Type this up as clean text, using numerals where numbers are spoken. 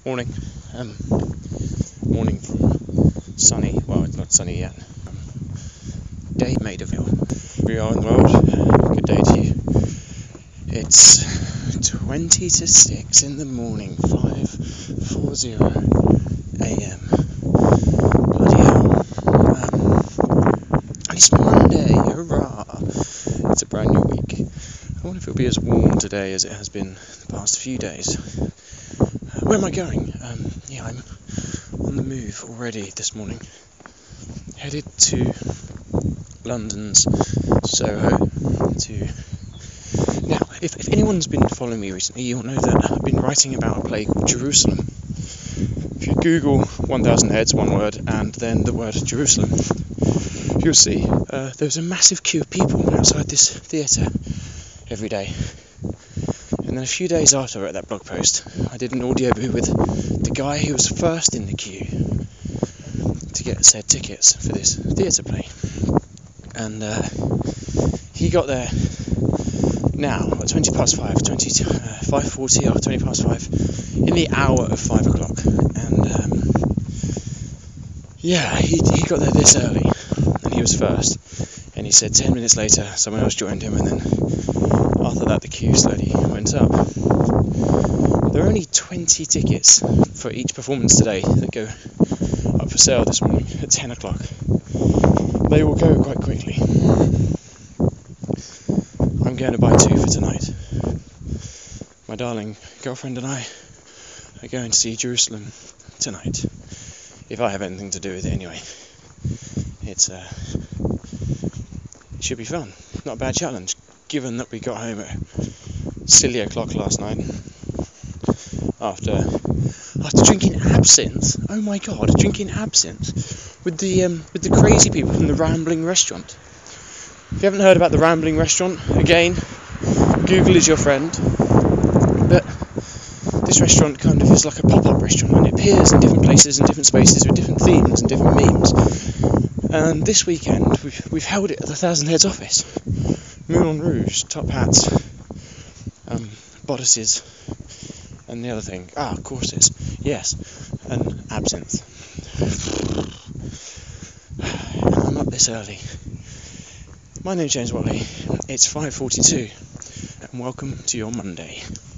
Morning. Morning from sunny, well, it's not sunny yet. Day made of it. We are in the world. Good day to you. It's 20 to 6 in the morning, 5:40 a.m. Bloody hell. And it's Monday, hurrah! It's a brand new week. I wonder if it'll be as warm today as it has been the past few days. Where am I going? I'm on the move already this morning. Headed to London's Soho. Now, if anyone's been following me recently, you'll know that I've been writing about a play called Jerusalem. If you Google 1000 Heads, one word, and then the word Jerusalem, you'll see there's a massive queue of people outside this theatre every day. And then a few days after I wrote that blog post, I did an audio boo with the guy who was first in the queue to get said tickets for this theatre play. And he got there now at 20 past 5, 5:40 or 20 past 5, in the hour of 5 o'clock. And he got there this early, and he was first. And he said 10 minutes later, someone else joined him, and then after that the queue slowly went up. There are only 20 tickets for each performance today that go up for sale this morning at 10 o'clock. They will go quite quickly. I'm going to buy 2 for tonight. My darling girlfriend and I are going to see Jerusalem tonight. If I have anything to do with it anyway. It should be fun. Not a bad challenge, given that we got home at silly o'clock last night after drinking absinthe. Oh my god, drinking absinthe with the crazy people from the Rambling Restaurant. If you haven't heard about the Rambling Restaurant, again, Google is your friend. But this restaurant kind of is like a pop-up restaurant, and it appears in different places and different spaces with different themes and different memes. And this weekend we've held it at the Thousand Heads office. Moulin Rouge, top hats, bodices, and the other thing, corsets, yes, and absinthe. I'm up this early. My name's James Watley. It's 5:42, and welcome to your Monday.